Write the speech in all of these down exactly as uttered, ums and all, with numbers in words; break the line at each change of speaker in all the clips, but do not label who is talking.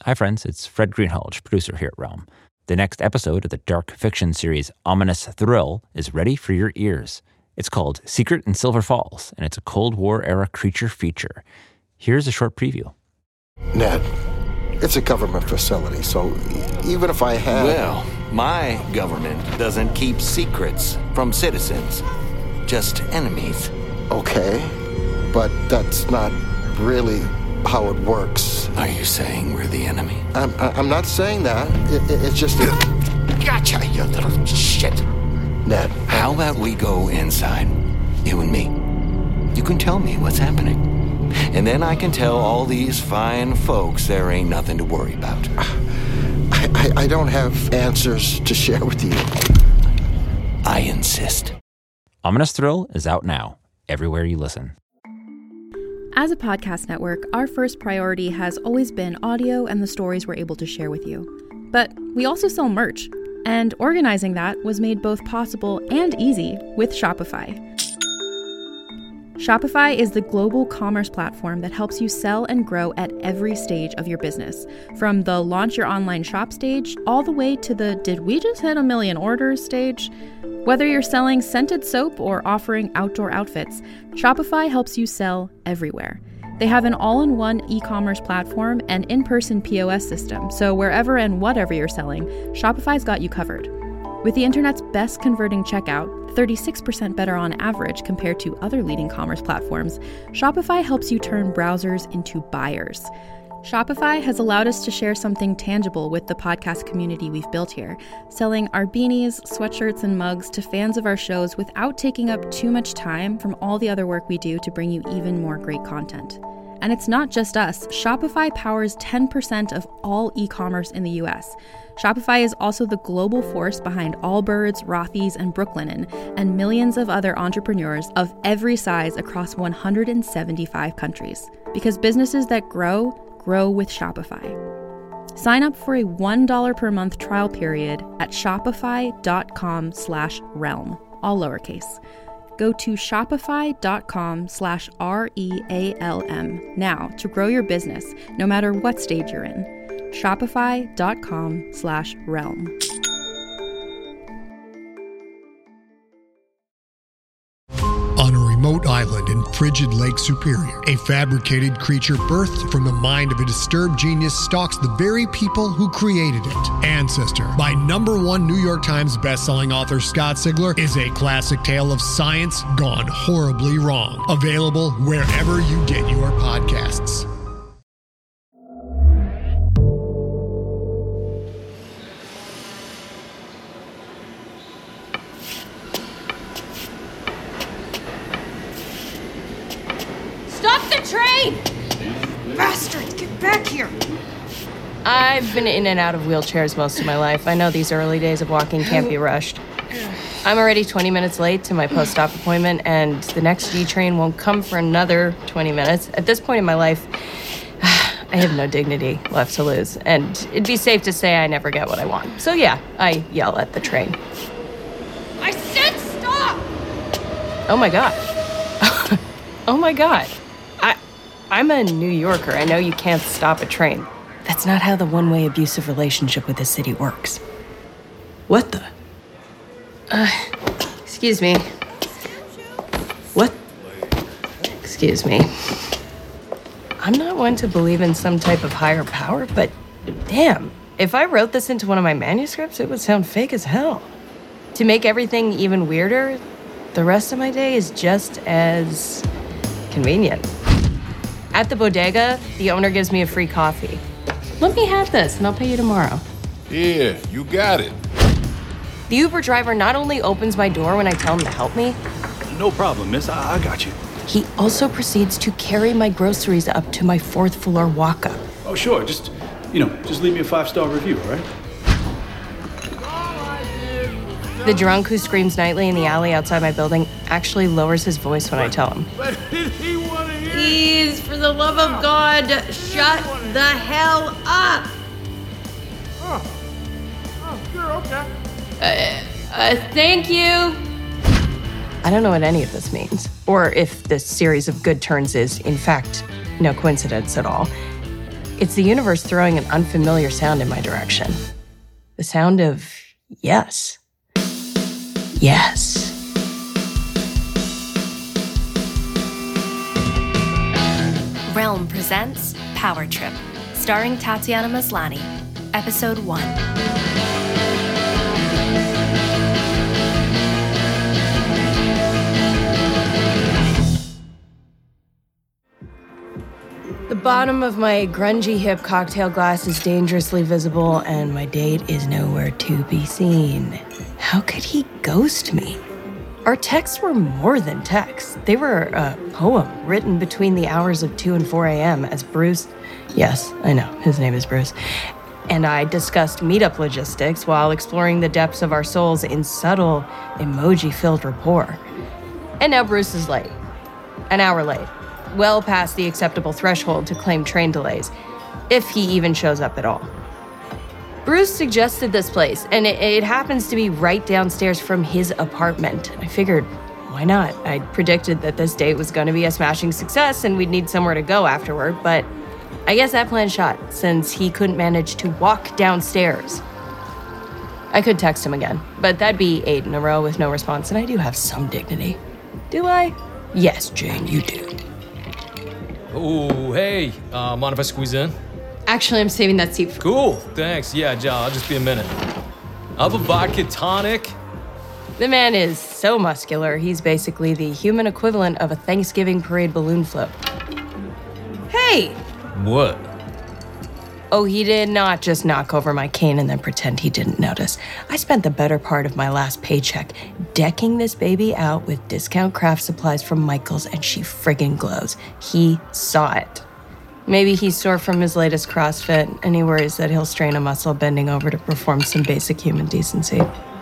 Hi friends, it's Fred Greenhalgh, producer here at Realm. The next episode of the dark fiction series Ominous Thrill is ready for your ears. It's called Secret in Silver Falls, and it's a Cold War-era creature feature. Here's a short preview.
Ned, it's a government facility, so even if I had...
Well, my government doesn't keep secrets from citizens, just enemies.
Okay, but that's not really how it works.
Are you saying we're the enemy?
I'm, I'm not saying that. It, it, it's just... A...
Gotcha, you little shit.
Ned.
How about we go inside, you and me? You can tell me what's happening. And then I can tell all these fine folks there ain't nothing to worry about.
I, I, I don't have answers to share with you.
I insist.
Ominous Thrill is out now, everywhere you listen.
As a podcast network, our first priority has always been audio and the stories we're able to share with you. But we also sell merch, and organizing that was made both possible and easy with Shopify. Shopify is the global commerce platform that helps you sell and grow at every stage of your business, from the launch your online shop stage all the way to the did we just hit a million orders stage. Whether you're selling scented soap or offering outdoor outfits, Shopify helps you sell everywhere. They have an all-in-one e-commerce platform and in-person P O S system, so wherever and whatever you're selling, Shopify's got you covered. With the internet's best converting checkout, thirty-six percent better on average compared to other leading commerce platforms, Shopify helps you turn browsers into buyers. Shopify has allowed us to share something tangible with the podcast community we've built here, selling our beanies, sweatshirts, and mugs to fans of our shows without taking up too much time from all the other work we do to bring you even more great content. And it's not just us. Shopify powers ten percent of all e-commerce in the U S. Shopify is also the global force behind Allbirds, Rothy's, and Brooklinen, and millions of other entrepreneurs of every size across one hundred seventy-five countries. Because businesses that grow, grow with Shopify. Sign up for a one dollar per month trial period at shopify.com slash realm, all lowercase. Go to shopify.com slash R-E-A-L-M now to grow your business, no matter what stage you're in. Shopify.com slash realm.
On a remote island in frigid Lake Superior, a fabricated creature birthed from the mind of a disturbed genius stalks the very people who created it. Ancestor, by number one New York Times bestselling author Scott Sigler, is a classic tale of science gone horribly wrong. Available wherever you get your podcasts.
Train! Bastard, get back here!
I've been in and out of wheelchairs most of my life. I know these early days of walking can't be rushed. I'm already twenty minutes late to my post-op appointment, and the next G train won't come for another twenty minutes. At this point in my life, I have no dignity left to lose, and it'd be safe to say I never get what I want. So yeah, I yell at the train.
I said stop!
Oh my god. Oh my god. I'm a New Yorker. I know you can't stop a train. That's not how the one-way abusive relationship with the city works. What the? Uh, excuse me. What? Excuse me. I'm not one to believe in some type of higher power, but damn, if I wrote this into one of my manuscripts, it would sound fake as hell. To make everything even weirder, the rest of my day is just as convenient. At the bodega, the owner gives me a free coffee. Let me have this, and I'll pay you tomorrow.
Here, you got it.
The Uber driver not only opens my door when I tell him to help me.
No problem, miss. I, I got you.
He also proceeds to carry my groceries up to my fourth floor walk-up.
Oh, sure. Just, you know, just leave me a five-star review, all right?
The drunk who screams nightly in the alley outside my building actually lowers his voice when I tell him.
Please, for the love of God, shut the hell up!
Oh, oh sure, okay.
Uh, uh, thank you. I don't know what any of this means, or if this series of good turns is, in fact, no coincidence at all. It's the universe throwing an unfamiliar sound in my direction. The sound of yes. Yes.
Realm presents Power Trip, starring Tatiana Maslany, Episode one.
The bottom of my grungy hip cocktail glass is dangerously visible, and my date is nowhere to be seen. How could he ghost me? Our texts were more than texts. They were a poem written between the hours of two and four a.m. as Bruce, yes, I know, his name is Bruce, and I discussed meetup logistics while exploring the depths of our souls in subtle, emoji-filled rapport. And now Bruce is late. An hour late. Well past the acceptable threshold to claim train delays, if he even shows up at all. Bruce suggested this place, and it, it happens to be right downstairs from his apartment. I figured, why not? I'd predicted that this date was going to be a smashing success and we'd need somewhere to go afterward, but I guess that plan shot, since he couldn't manage to walk downstairs. I could text him again, but that'd be eight in a row with no response, and I do have some dignity. Do I? Yes, Jane, you do.
Oh, hey, uh, mind if I squeeze in?
Actually, I'm saving that seat for...
Cool, thanks. Yeah, John, I'll just be a minute. I'll have a vodka tonic.
The man is so muscular, he's basically the human equivalent of a Thanksgiving parade balloon float. Hey!
What?
Oh, he did not just knock over my cane and then pretend he didn't notice. I spent the better part of my last paycheck decking this baby out with discount craft supplies from Michael's, and she friggin' glows. He saw it. Maybe he's sore from his latest CrossFit, and he worries that he'll strain a muscle bending over to perform some basic human decency.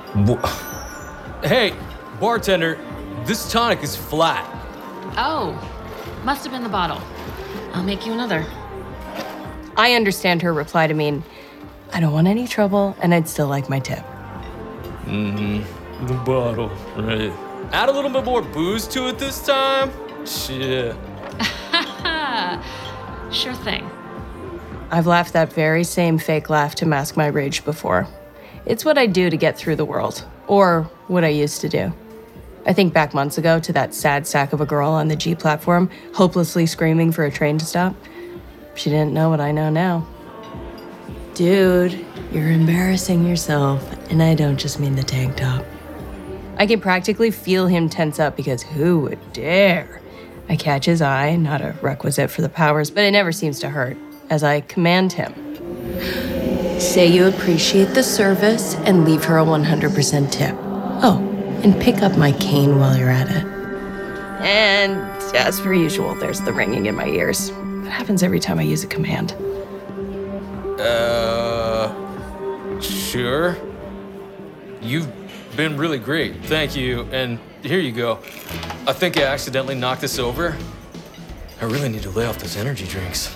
Hey, bartender, this tonic is flat.
Oh, must have been the bottle. I'll make you another.
I understand her reply to mean, I don't want any trouble, and I'd still like my tip.
Mm-hmm. The bottle, right. Add a little bit more booze to it this time. Shit.
Sure thing.
I've laughed that very same fake laugh to mask my rage before. It's what I do to get through the world, or what I used to do. I think back months ago to that sad sack of a girl on the G platform, hopelessly screaming for a train to stop. She didn't know what I know now. Dude, you're embarrassing yourself, and I don't just mean the tank top. I can practically feel him tense up because who would dare? I catch his eye, not a requisite for the powers, but it never seems to hurt, as I command him. Say you appreciate the service and leave her a one hundred percent tip. Oh, and pick up my cane while you're at it. And as per usual, there's the ringing in my ears. It happens every time I use a command.
Uh, sure. You've been really great, thank you, and here you go. I think I accidentally knocked this over. I really need to lay off those energy drinks.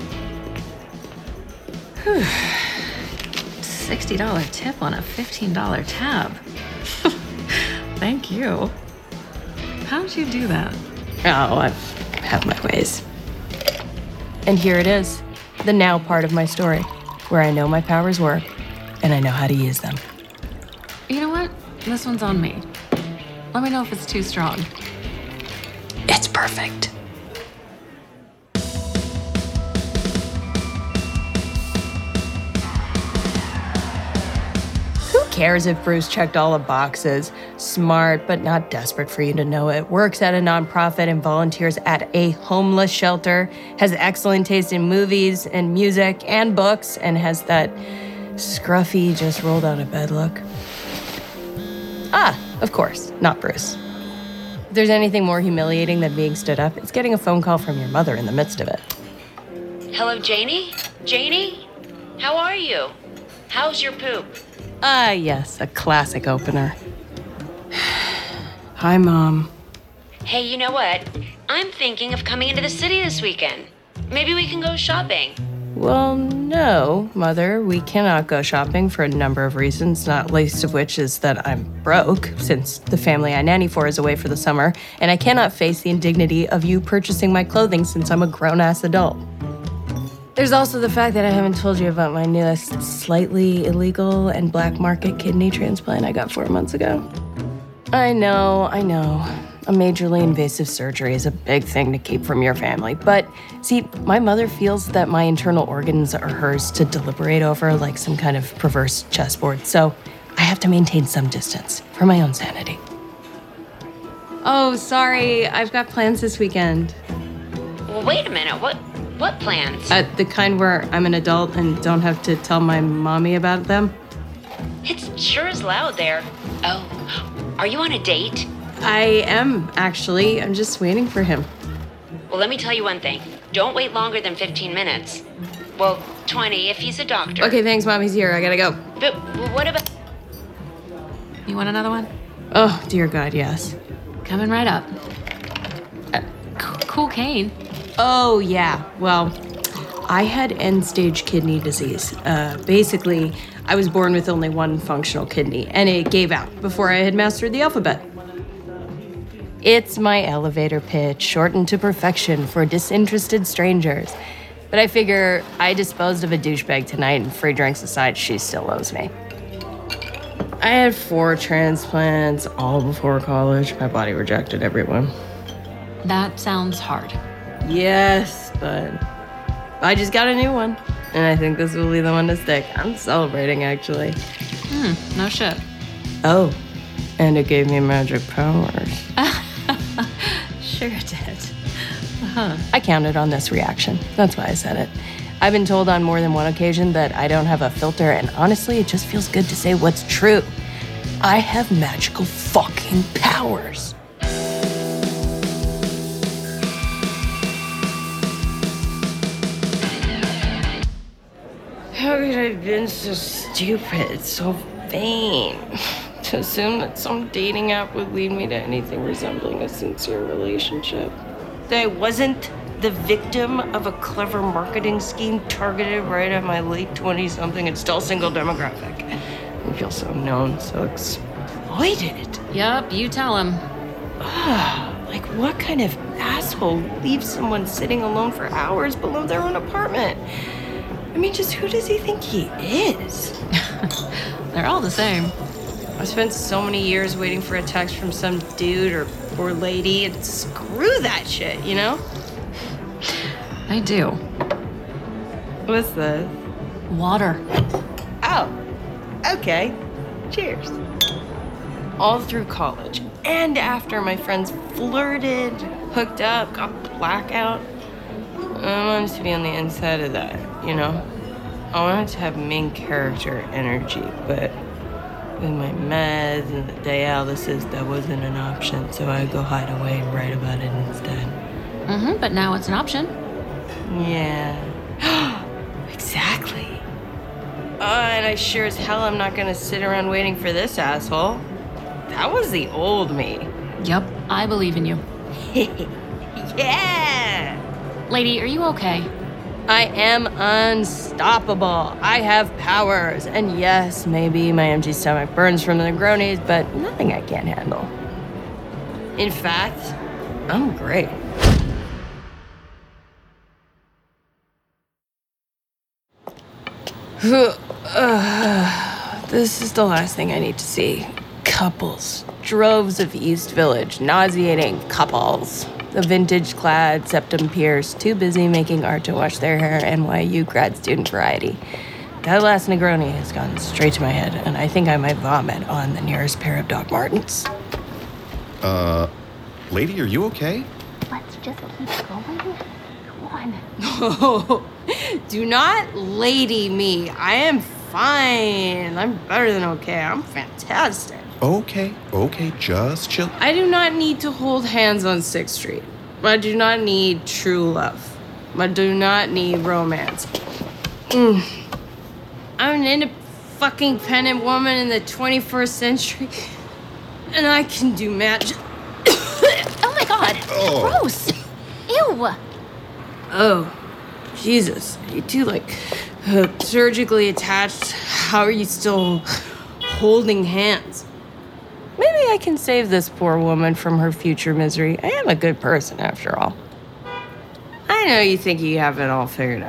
sixty dollars tip on a fifteen dollars tab. Thank you. How'd you do that?
Oh, I have my ways. And here it is, the now part of my story, where I know my powers work, and I know how to use them.
You know what? This one's on me. Let me know if it's too strong.
It's perfect. Who cares if Bruce checked all the boxes? Smart, but not desperate for you to know it. Works at a nonprofit and volunteers at a homeless shelter. Has excellent taste in movies and music and books, and has that scruffy, just rolled out of bed look. Ah, of course, not Bruce. If there's anything more humiliating than being stood up, it's getting a phone call from your mother in the midst of it.
Hello, Janie? Janie? How are you? How's your poop?
Ah, yes, a classic opener. Hi, Mom.
Hey, you know what? I'm thinking of coming into the city this weekend. Maybe we can go shopping.
Well, no, Mother. We cannot go shopping for a number of reasons, not least of which is that I'm broke, since the family I nanny for is away for the summer, and I cannot face the indignity of you purchasing my clothing since I'm a grown-ass adult. There's also the fact that I haven't told you about my newest slightly illegal and black market kidney transplant I got four months ago. I know, I know. A majorly invasive surgery is a big thing to keep from your family. But see, my mother feels that my internal organs are hers to deliberate over like some kind of perverse chessboard. So I have to maintain some distance for my own sanity. Oh, sorry. I've got plans this weekend.
Well, wait a minute. What what plans?
Uh, the kind where I'm an adult and don't have to tell my mommy about them.
It's sure is loud there. Oh, are you on a date?
I am, actually. I'm just waiting for him.
Well, let me tell you one thing. Don't wait longer than fifteen minutes. Well, twenty if he's a doctor.
Okay, thanks, Mom. He's here. I gotta go.
But what about...
You want another one?
Oh, dear God, yes.
Coming right up. Uh, c- cool cane.
Oh, yeah. Well, I had end-stage kidney disease. Uh, basically, I was born with only one functional kidney, and it gave out before I had mastered the alphabet. It's my elevator pitch, shortened to perfection for disinterested strangers. But I figure I disposed of a douchebag tonight, and free drinks aside, she still owes me. I had four transplants, all before college. My body rejected everyone.
That sounds hard.
Yes, but I just got a new one. And I think this will be the one to stick. I'm celebrating, actually.
Hmm, no shit.
Oh, and it gave me magic powers.
Sure did.
Uh-huh. I counted on this reaction. That's why I said it. I've been told on more than one occasion that I don't have a filter, and honestly, it just feels good to say what's true. I have magical fucking powers. How could I have been so stupid, so vain, to assume that some dating app would lead me to anything resembling a sincere relationship? That I wasn't the victim of a clever marketing scheme targeted right at my late twenty-something and still single demographic. I feel so known, so exploited.
Yup, you tell him.
Like, what kind of asshole leaves someone sitting alone for hours below their own apartment? I mean, just who does he think he is?
They're all the same.
I spent so many years waiting for a text from some dude or or lady, and screw that shit, you know?
I do.
What's this?
Water.
Oh, okay. Cheers. All through college and after my friends flirted, hooked up, got blackout, I wanted to be on the inside of that, you know? I wanted to have main character energy, but with my meds and the dialysis, that wasn't an option, so I'd go hide away and write about it instead.
Mm-hmm, but now it's an option.
Yeah. Exactly. Uh, and I sure as hell am not gonna sit around waiting for this asshole. That was the old me.
Yup, I believe in you.
Yeah!
Lady, are you okay?
I am unstoppable. I have powers. And yes, maybe my empty stomach burns from the Negronis, but nothing I can't handle. In fact, I'm great. This is the last thing I need to see. Couples. Droves of East Village. Nauseating couples. The vintage-clad, septum-pierced, too busy making art to wash their hair N Y U grad student variety. That last Negroni has gone straight to my head, and I think I might vomit on the nearest pair of Doc Martens.
Uh, lady, are you okay?
Let's just keep going. Come on.
Oh, do not lady me. I am fine. I'm better than okay. I'm fantastic.
Okay, okay, just chill.
I do not need to hold hands on sixth street. I do not need true love. I do not need romance. Mm. I'm an independent woman in the twenty-first century, and I can do magic.
Oh my God!
Oh.
Gross! Ew!
Oh, Jesus! You two like uh, surgically attached. How are you still holding hands? Maybe I can save this poor woman from her future misery. I am a good person, after all. I know you think you have it all figured out,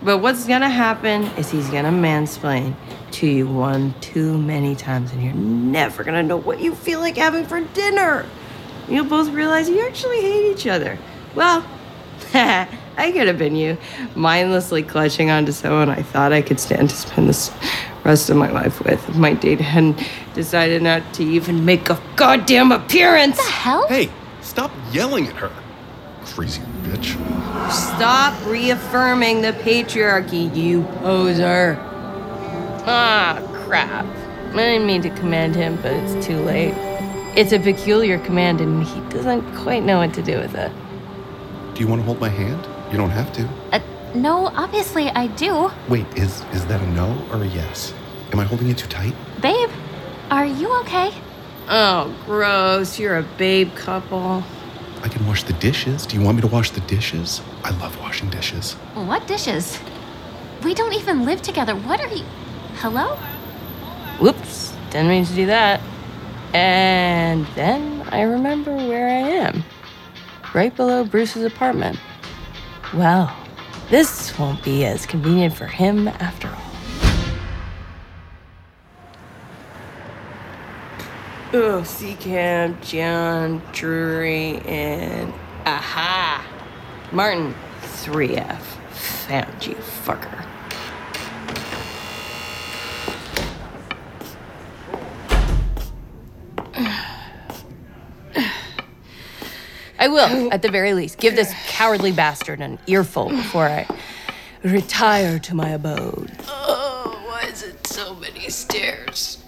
But what's gonna happen is he's gonna mansplain to you one too many times, and you're never gonna know what you feel like having for dinner. You'll both realize you actually hate each other. Well, I could have been you, mindlessly clutching onto someone I thought I could stand to spend the rest of my life with if my date hadn't decided not to even make a goddamn appearance.
What the hell?
Hey, stop yelling at her. Crazy bitch.
Stop reaffirming the patriarchy, you poser. Ah, crap. I didn't mean to command him, but it's too late. It's a peculiar command, and he doesn't quite know what to do with it.
Do you want to hold my hand? You don't have to.
Uh, no, obviously I do.
Wait, is is that a no or a yes? Am I holding it too tight?
Babe, are you okay?
Oh, gross. You're a babe couple.
I can wash the dishes. Do you want me to wash the dishes? I love washing dishes.
What dishes? We don't even live together. What are you... Hello?
Whoops. Didn't mean to do that. And then I remember where I am. Right below Bruce's apartment. Well, this won't be as convenient for him after all. Oh, Seacamp, John, Drury, and aha! Martin, three F. Found you, fucker. I will, at the very least, give this cowardly bastard an earful before I retire to my abode. Oh, why is it so many stairs?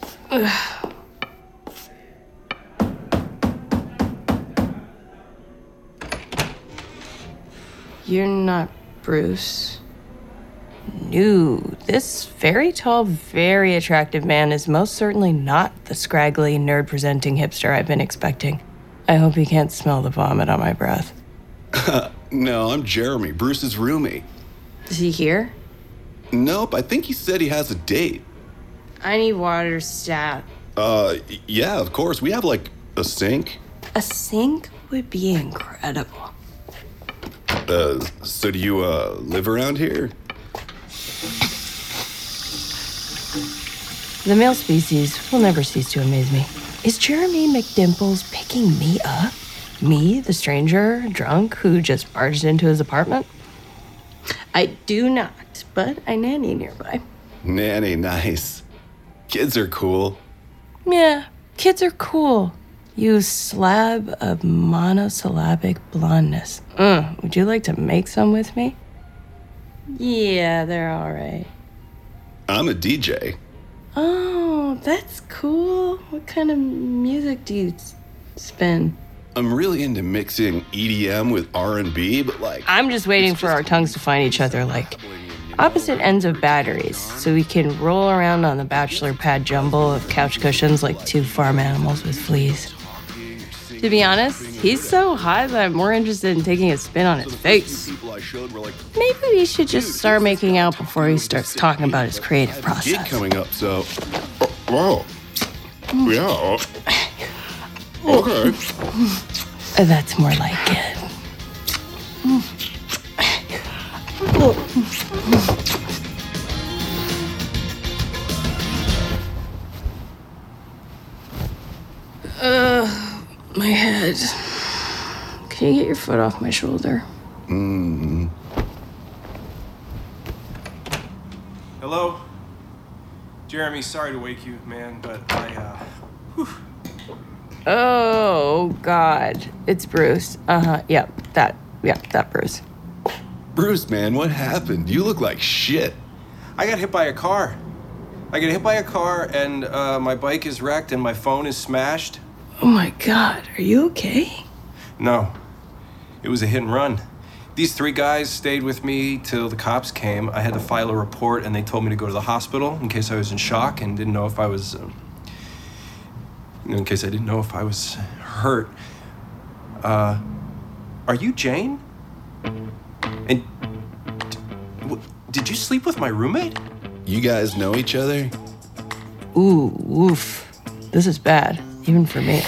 You're not Bruce. No, this very tall, very attractive man is most certainly not the scraggly, nerd-presenting hipster I've been expecting. I hope he can't smell the vomit on my breath.
No, I'm Jeremy, Bruce's roommate.
Is he here?
Nope, I think he said he has a date.
I need water stat.
Uh, yeah, of course. We have, like, a sink.
A sink would be incredible.
Uh, so do you, uh, live around here?
The male species will never cease to amaze me. Is Jeremy McDimples picking me up? Me, the stranger, drunk, who just barged into his apartment? I do not, but I nanny nearby.
Nanny, nice. Kids are cool.
Yeah, kids are cool. You slab of monosyllabic blondness. Mm, would you like to make some with me? Yeah, they're all right.
I'm a D J.
Oh, that's cool. What kind of music do you s- spin?
I'm really into mixing E D M with R and B, but like...
I'm just waiting for our tongues to find each other like opposite ends of batteries so we can roll around on the bachelor pad jumble of couch cushions like two farm animals with fleas. To be honest, he's so hot that I'm more interested in taking a spin on his face. Maybe we should just start making out before he starts talking about his creative process.
Gig coming up, so... Oh, wow. Yeah. Okay.
That's more like it. Uh... My head. Can you get your foot off my shoulder?
Mm.
Hello? Jeremy, sorry to wake you, man, but I, uh... Whew.
Oh, God. It's Bruce. Uh-huh. Yep, that. Yep, that Bruce.
Bruce, man, what happened? You look like shit.
I got hit by a car. I got hit by a car, and uh, my bike is wrecked, and my phone is smashed.
Oh my God, are you okay?
No, it was a hit and run. These three guys stayed with me till the cops came. I had to file a report, and they told me to go to the hospital in case I was in shock and didn't know if I was, uh, in case I didn't know if I was hurt. Uh, are you Jane? And d- did you sleep with my roommate?
You guys know each other?
Ooh, oof. This is bad. Even for me.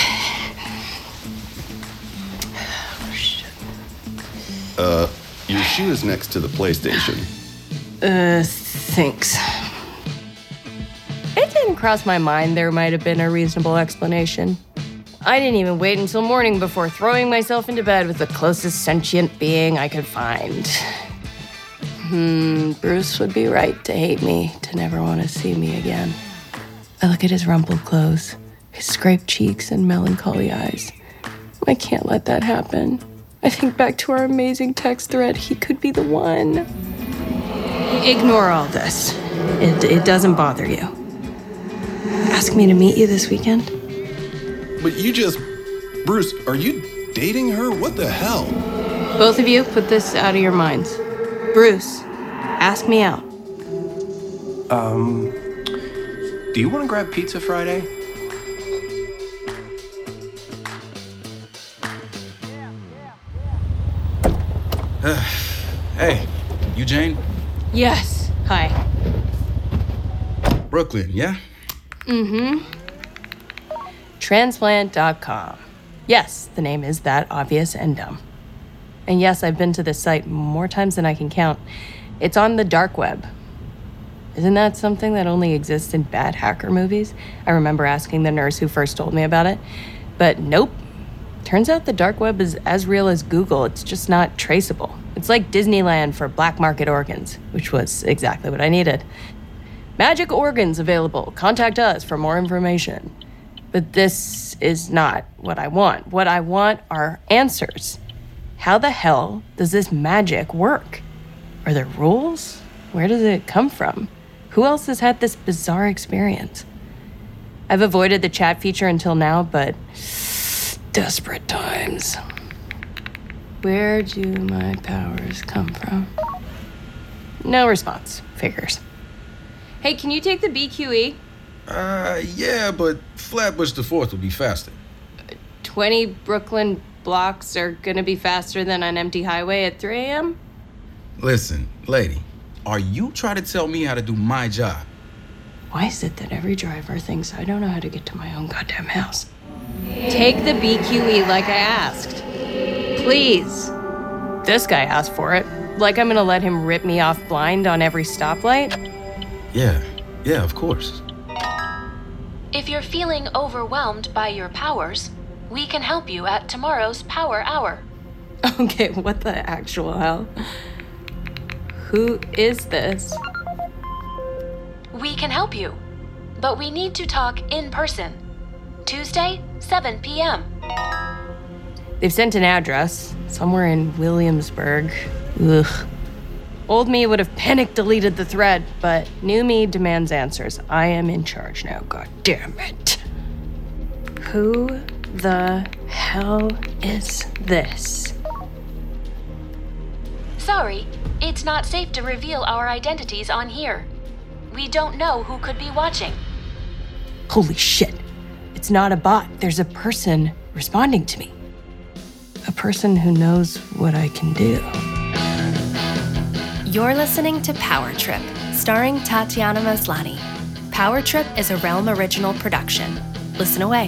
Uh, you're shoes next to the PlayStation.
Uh, thanks. It didn't cross my mind there might have been a reasonable explanation. I didn't even wait until morning before throwing myself into bed with the closest sentient being I could find. Hmm, Bruce would be right to hate me, to never want to see me again. I look at his rumpled clothes, his scraped cheeks and melancholy eyes. I can't let that happen. I think back to our amazing text thread. He could be the one. Ignore all this. It, it doesn't bother you. Ask me to meet you this weekend?
But you just... Bruce, are you dating her? What the hell?
Both of you, put this out of your minds. Bruce, ask me out.
Um, do you want to grab pizza Friday?
Hey, you Jane?
Yes. Hi.
Brooklyn, yeah?
Mm-hmm. Transplant dot com. Yes, the name is that obvious and dumb. And yes, I've been to this site more times than I can count. It's on the dark web. Isn't that something that only exists in bad hacker movies? I remember asking the nurse who first told me about it. But nope. Turns out the dark web is as real as Google. It's just not traceable. It's like Disneyland for black market organs, which was exactly what I needed. Magic organs available. Contact us for more information. But this is not what I want. What I want are answers. How the hell does this magic work? Are there rules? Where does it come from? Who else has had this bizarre experience? I've avoided the chat feature until now, but desperate times. Where do my powers come from? No response. Figures. Hey, can you take the B Q E?
Uh, yeah, but Flatbush to fourth will be faster.
twenty Brooklyn blocks are gonna be faster than an empty highway at three a.m.?
Listen, lady, are you trying to tell me how to do my job?
Why is it that every driver thinks I don't know how to get to my own goddamn house? Take the B Q E like I asked. Please. This guy asked for it. Like I'm gonna let him rip me off blind on every stoplight?
Yeah, yeah, of course.
If you're feeling overwhelmed by your powers, we can help you at tomorrow's Power Hour.
Okay, what the actual hell? Who is this?
We can help you, but we need to talk in person. Tuesday, seven p.m.
They've sent an address, somewhere in Williamsburg. Ugh. Old me would have panic deleted the thread, but new me demands answers. I am in charge now, god damn it. Who the hell is this?
Sorry, it's not safe to reveal our identities on here. We don't know who could be watching.
Holy shit. It's not a bot. There's a person responding to me. A person who knows what I can do.
You're listening to Power Trip, starring Tatiana Maslany. Power Trip is a Realm original production. Listen away.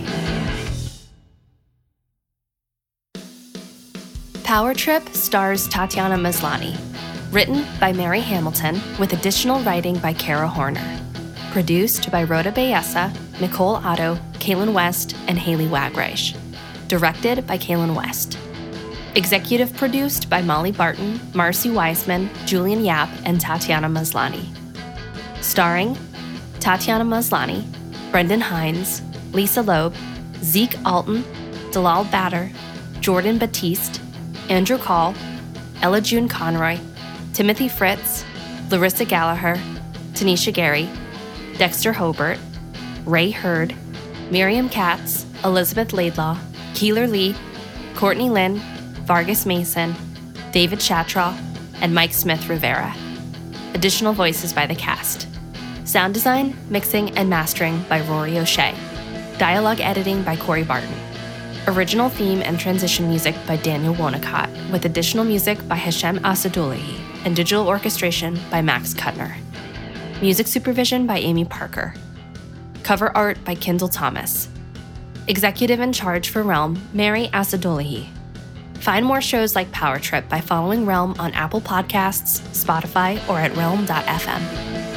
Power Trip stars Tatiana Maslany. Written by Mary Hamilton, with additional writing by Kara Horner. Produced by Rhoda Bayessa, Nicole Otto, Kaylin West, and Haley Wagreich. Directed by Kaylin West. Executive produced by Molly Barton, Marcy Weisman, Julian Yap, and Tatiana Maslany. Starring Tatiana Maslany, Brendan Hines, Lisa Loeb, Zeke Alton, Dalal Batter, Jordan Batiste, Andrew Call, Ella June Conroy, Timothy Fritz, Larissa Gallagher, Tanisha Gary, Dexter Hobart, Ray Hurd, Miriam Katz, Elizabeth Laidlaw, Keeler Lee, Courtney Lynn, Vargas Mason, David Shatraw, and Mike Smith Rivera. Additional voices by the cast. Sound design, mixing, and mastering by Rory O'Shea. Dialogue editing by Corey Barton. Original theme and transition music by Daniel Wonacott, with additional music by Hashem Asadullahi, and digital orchestration by Max Kuttner. Music supervision by Amy Parker. Cover art by Kendall Thomas. Executive in charge for Realm, Mary Asadullahi. Find more shows like Power Trip by following Realm on Apple Podcasts, Spotify, or at realm dot f m.